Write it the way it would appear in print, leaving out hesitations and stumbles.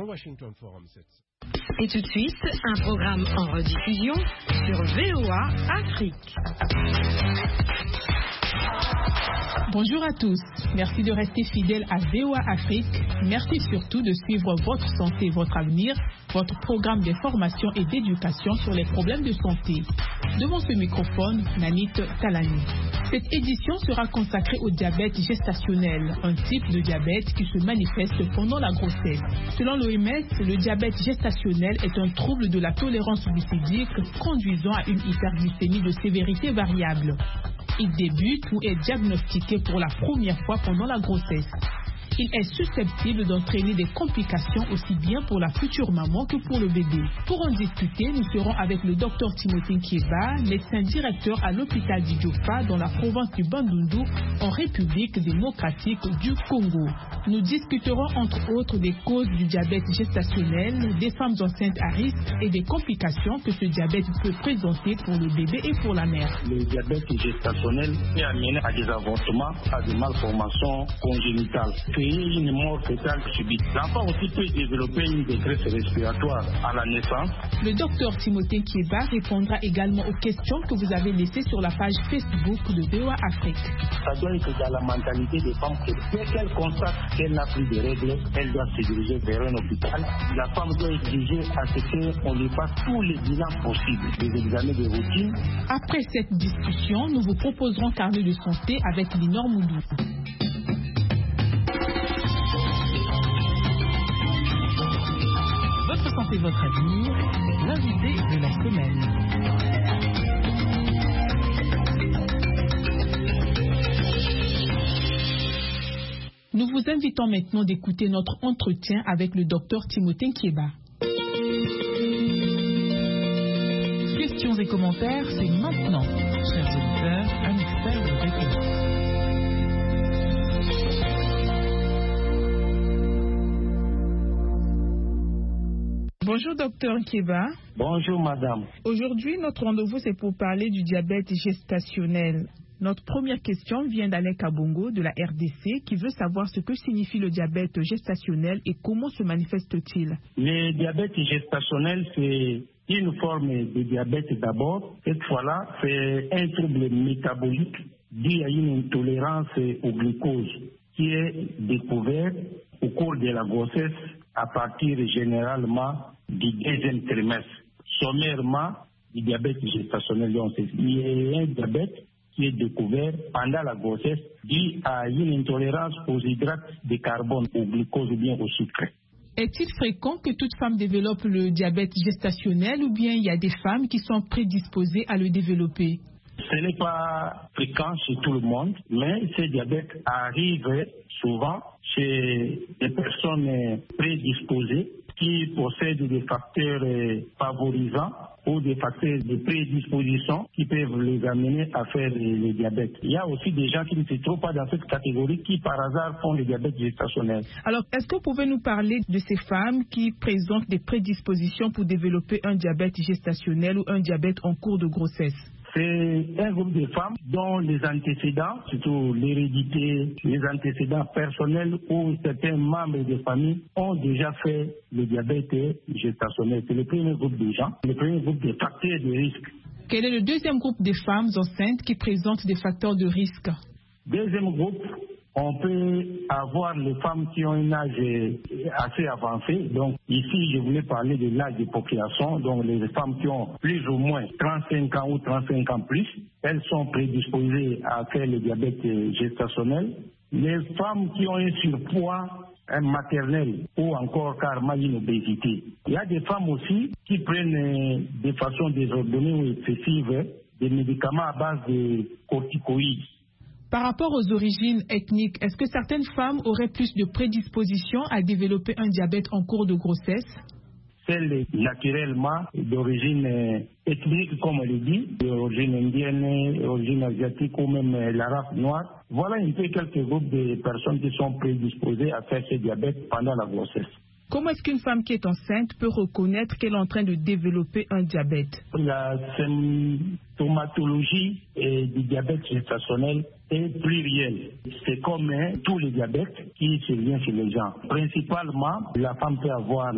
Washington Forum 7. Et tout de suite, un programme en rediffusion sur VOA Afrique. Bonjour à tous, merci de rester fidèles à VOA Afrique. Merci surtout de suivre Votre Santé, Votre Avenir, votre programme d'information et d'éducation sur les problèmes de santé. Devant ce microphone, Nanit Talani. Cette édition sera consacrée au diabète gestationnel, un type de diabète qui se manifeste pendant la grossesse. Selon l'OMS, le diabète gestationnel est un trouble de la tolérance glucidique conduisant à une hyperglycémie de sévérité variable. Il débute ou est diagnostiqué pour la première fois pendant la grossesse. Il est susceptible d'entraîner des complications aussi bien pour la future maman que pour le bébé. Pour en discuter, nous serons avec le Dr Timothée Nkieba, médecin directeur à l'hôpital d'Idiofa dans la province du Bandundu, en République démocratique du Congo. Nous discuterons entre autres des causes du diabète gestationnel, des femmes enceintes à risque et des complications que ce diabète peut présenter pour le bébé et pour la mère. Le diabète gestationnel peut amener à des avortements, à des malformations congénitales. Une mort fétale subite. L'enfant aussi peut développer une détresse respiratoire à la naissance. Le docteur Timothée Nkieba répondra également aux questions que vous avez laissées sur la page Facebook de VOA Afrique. Ça doit être dans la mentalité des femmes que dès qu'elle constate qu'elle n'a plus de règles, elle doit se diriger vers un hôpital. La femme doit exiger à ce qu'on lui fasse tous les bilans possibles, des examens de routine. Après cette discussion, nous vous proposerons Carnet de santé avec Linor Moudou. Votre santé, votre avenir, l'invité de la semaine. Nous vous invitons maintenant d'écouter notre entretien avec le docteur Timothée Nkieba. Questions et commentaires, c'est maintenant. Chers auditeurs, un expert vous répond. Bonjour docteur Nkieba. Bonjour madame. Aujourd'hui, notre rendez-vous c'est pour parler du diabète gestationnel. Notre première question vient d'Alain Kabongo de la RDC qui veut savoir ce que signifie le diabète gestationnel et comment se manifeste-t-il. Le diabète gestationnel, c'est une forme de diabète d'abord. Cette fois-là, c'est un trouble métabolique dû à une intolérance au glucose qui est découvert au cours de la grossesse à partir généralement du deuxième trimestre. Sommairement, du diabète gestationnel, il y a un diabète qui est découvert pendant la grossesse dû à une intolérance aux hydrates de carbone, au glucose ou bien au sucre. Est-il fréquent que toute femme développe le diabète gestationnel ou bien il y a des femmes qui sont prédisposées à le développer? Ce n'est pas fréquent chez tout le monde, mais ce diabète arrive souvent chez des personnes prédisposées qui possèdent des facteurs favorisants ou des facteurs de prédisposition qui peuvent les amener à faire le diabète. Il y a aussi des gens qui ne se trouvent pas dans cette catégorie qui par hasard font le diabète gestationnel. Alors, est-ce que vous pouvez nous parler de ces femmes qui présentent des prédispositions pour développer un diabète gestationnel ou un diabète en cours de grossesse? C'est un groupe de femmes dont les antécédents, surtout l'hérédité, les antécédents personnels ou certains membres de famille ont déjà fait le diabète gestationnel. C'est le premier groupe de gens, le premier groupe de facteurs de risque. Quel est le deuxième groupe de femmes enceintes qui présentent des facteurs de risque? Deuxième groupe, on peut avoir les femmes qui ont un âge assez avancé. Donc ici, je voulais parler de l'âge de procréation. Donc les femmes qui ont plus ou moins 35 ans ou 35 ans plus, elles sont prédisposées à faire le diabète gestationnel. Les femmes qui ont un surpoids maternel ou encore carrément une obésité. Il y a des femmes aussi qui prennent de façon désordonnée ou excessive des médicaments à base de corticoïdes. Par rapport aux origines ethniques, est-ce que certaines femmes auraient plus de prédisposition à développer un diabète en cours de grossesse? Celles naturellement d'origine ethnique, comme on le dit, d'origine indienne, d'origine asiatique ou même la race noire. Voilà un peu quelques groupes de personnes qui sont prédisposées à faire ce diabète pendant la grossesse. Comment est-ce qu'une femme qui est enceinte peut reconnaître qu'elle est en train de développer un diabète? La symptomatologie du diabète gestationnel est plurielle. C'est comme tous les diabètes qui surviennent chez les gens. Principalement, la femme peut avoir